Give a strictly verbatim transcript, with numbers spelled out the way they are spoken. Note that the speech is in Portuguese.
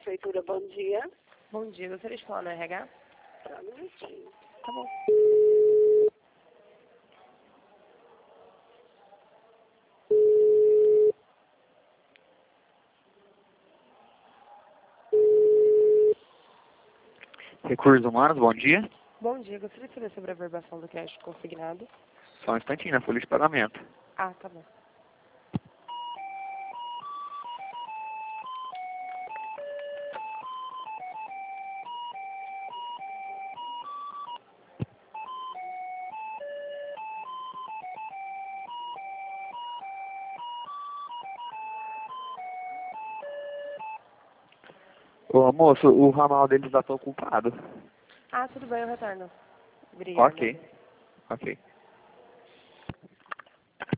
Prefeitura, bom dia. Bom dia, gostaria de falar no R H? Tá, um minutinho. Tá bom. Recursos Humanos, bom dia. Bom dia, gostaria de saber sobre a verbação do crédito consignado. Só um instantinho na folha de pagamento. Ah, tá bom. Ô moço, o ramal deles está ocupado. Ah, tudo bem, eu retorno. Obrigada. Ok. Ok.